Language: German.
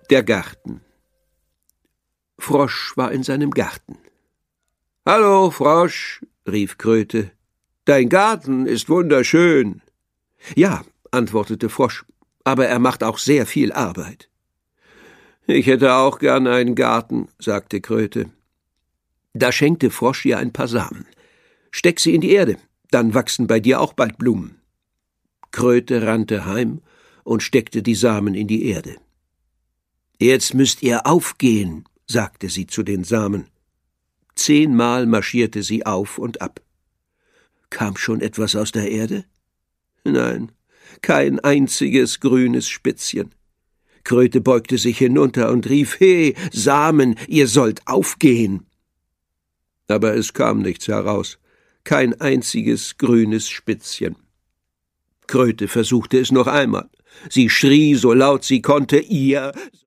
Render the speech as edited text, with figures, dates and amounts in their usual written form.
Der Garten. Frosch war in seinem Garten. »Hallo, Frosch«, rief Kröte, »dein Garten ist wunderschön.« »Ja«, antwortete Frosch, »aber er macht auch sehr viel Arbeit.« »Ich hätte auch gern einen Garten«, sagte Kröte. Da schenkte Frosch ihr ein paar Samen. »Steck sie in die Erde, dann wachsen bei dir auch bald Blumen.« Kröte rannte heim und steckte die Samen in die Erde. »Jetzt müsst ihr aufgehen«, sagte sie zu den Samen. 10-mal marschierte sie auf und ab. Kam schon etwas aus der Erde? Nein, kein einziges grünes Spitzchen. Kröte beugte sich hinunter und rief, »He, Samen, ihr sollt aufgehen!« Aber es kam nichts heraus, kein einziges grünes Spitzchen. Kröte versuchte es noch einmal. Sie schrie, so laut sie konnte, »Ihr